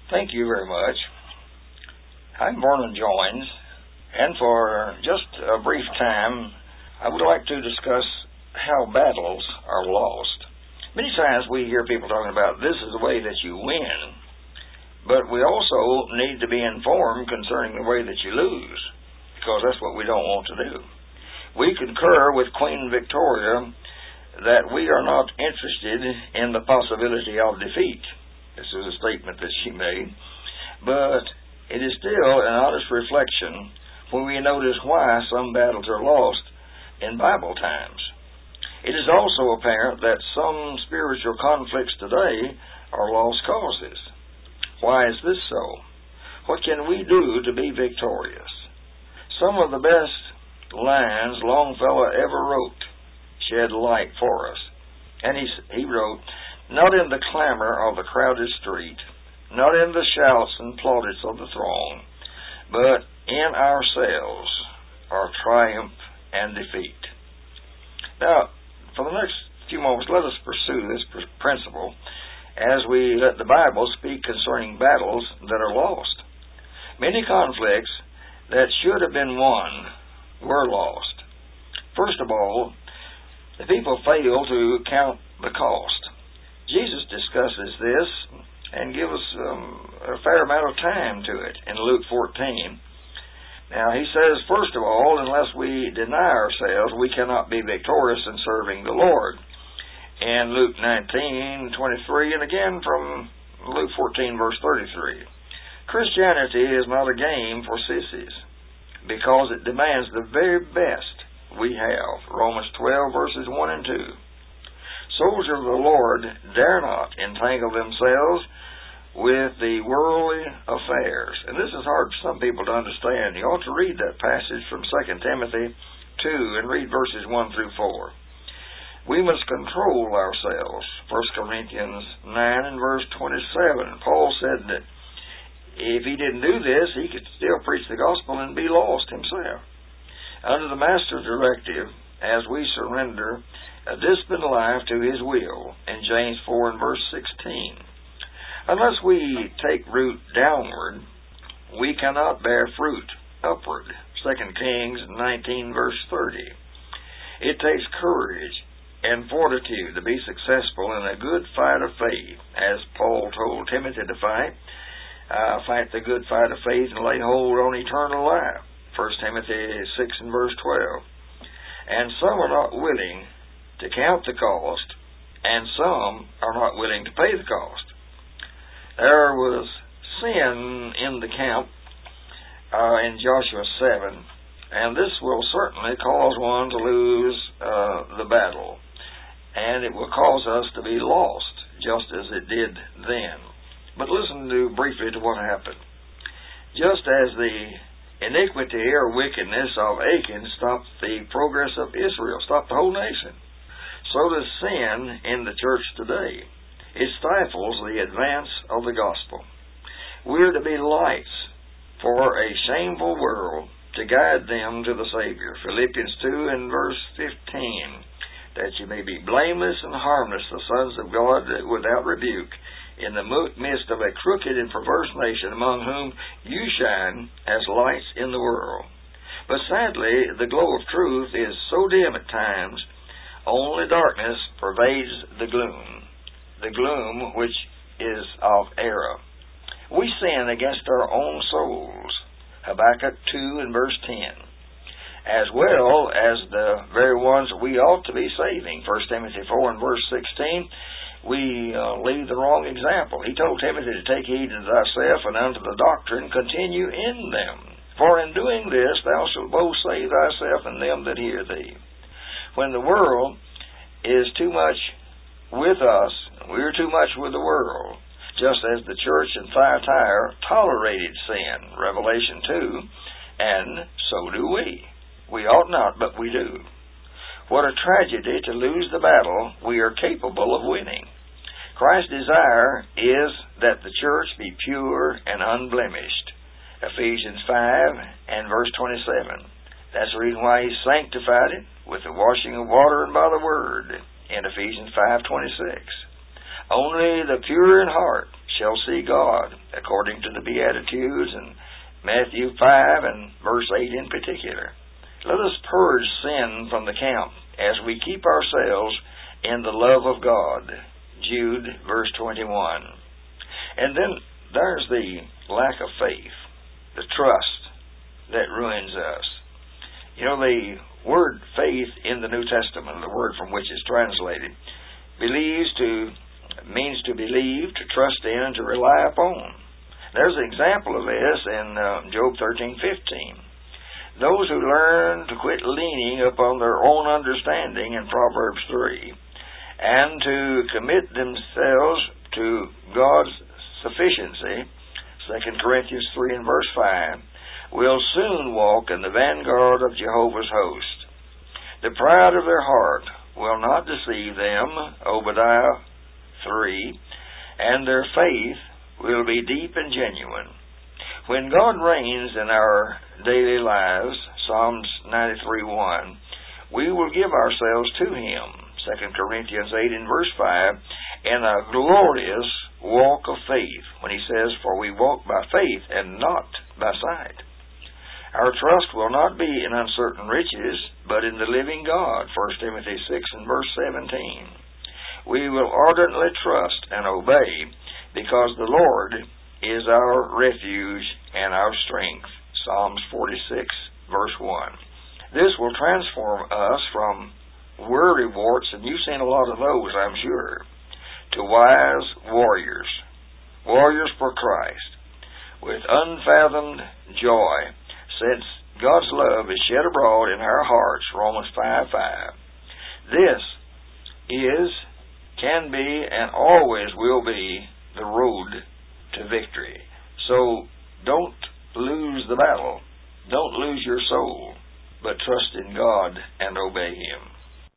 Thank you very much. I'm Vernon Joins, and for just a brief time, I would like to discuss how battles are lost. Many times we hear people talking about this is the way that you win, but we also need to be informed concerning the way that you lose, because that's what we don't want to do. We concur with Queen Victoria that we are not interested in the possibility of defeat. This is a statement that she made, but it is still an honest reflection when we notice why some battles are lost in Bible times. It is also apparent that some spiritual conflicts today are lost causes. Why is this so? What can we do to be victorious? Some of the best lines Longfellow ever wrote shed light for us. And he wrote, "Not in the clamor of the crowded street, not in the shouts and plaudits of the throng, but in ourselves are triumph and defeat." Now, for the next few moments, let us pursue this principle as we let the Bible speak concerning battles that are lost. Many conflicts that should have been won were lost. First of all, the people failed to count the cost. Jesus discusses this and gives us a fair amount of time to it in Luke 14. Now, he says, first of all, unless we deny ourselves, we cannot be victorious in serving the Lord. In Luke 19:23, and again from Luke 14, verse 33. Christianity is not a game for sissies, because it demands the very best we have. Romans 12, verses 1 and 2. Soldiers of the Lord dare not entangle themselves with the worldly affairs. And this is hard for some people to understand. You ought to read that passage from 2 Timothy 2 and read verses 1 through 4. We must control ourselves. 1 Corinthians 9 and verse 27. Paul said that if he didn't do this, he could still preach the gospel and be lost himself. Under the Master's directive, as we surrender a disciplined life to His will, in James 4 and verse 16. Unless we take root downward, we cannot bear fruit upward. 2 Kings 19 verse 30. It takes courage and fortitude to be successful in a good fight of faith, as Paul told Timothy to fight. Fight the good fight of faith and lay hold on eternal life. 1 Timothy 6 and verse 12. And some are not willing to count the cost, and some are not willing to pay the cost. There was sin in the camp in Joshua 7, and this will certainly cause one to lose the battle, and it will cause us to be lost, just as it did then. But listen briefly to what happened. Just as the iniquity or wickedness of Achan stopped the progress of Israel, stopped the whole nation, so does sin in the church today. It stifles the advance of the gospel. We're to be lights for a shameful world to guide them to the Savior. Philippians 2 and verse 15, that you may be blameless and harmless, the sons of God without rebuke, in the midst of a crooked and perverse nation, among whom you shine as lights in the world. But sadly, the glow of truth is so dim at times, only darkness pervades the gloom which is of error. We sin against our own souls, Habakkuk 2 and verse 10, as well as the very ones we ought to be saving. 1 Timothy 4 and verse 16, we lead the wrong example. He told Timothy to take heed unto thyself and unto the doctrine, continue in them. For in doing this thou shalt both save thyself and them that hear thee. When the world is too much with us, we're too much with the world, just as the church in Thyatira tolerated sin, Revelation 2, and so do we. We ought not, but we do. What a tragedy to lose the battle we are capable of winning. Christ's desire is that the church be pure and unblemished. Ephesians 5 and verse 27. That's the reason why He sanctified it with the washing of water and by the Word in Ephesians 5:26. Only the pure in heart shall see God, according to the Beatitudes in Matthew 5 and verse 8 in particular. Let us purge sin from the camp as we keep ourselves in the love of God. Jude, verse 21. And then there's the lack of faith, the trust that ruins us. You know, the word faith in the New Testament, the word from which it's translated, means to believe, to trust in, and to rely upon. There's an example of this in Job 13:15. Those who learn to quit leaning upon their own understanding in Proverbs 3 and to commit themselves to God's sufficiency, 2 Corinthians 3 and verse 5, will soon walk in the vanguard of Jehovah's host. The pride of their heart will not deceive them, Obadiah 3, and their faith will be deep and genuine. When God reigns in our daily lives, Psalms 93:1, we will give ourselves to Him, 2 Corinthians 8 and verse 5, in a glorious walk of faith, when He says, "For we walk by faith and not by sight." Our trust will not be in uncertain riches, but in the living God, 1 Timothy 6 and verse 17. We will ardently trust and obey, because the Lord is our refuge and our strength, Psalms 46, verse 1. This will transform us from worry warts, and you've seen a lot of those, I'm sure, to wise warriors, warriors for Christ, with unfathomed joy, since God's love is shed abroad in our hearts, Romans 5:5. This is, can be, and always will be the road to victory. So don't lose the battle. Don't lose your soul, but trust in God and obey Him.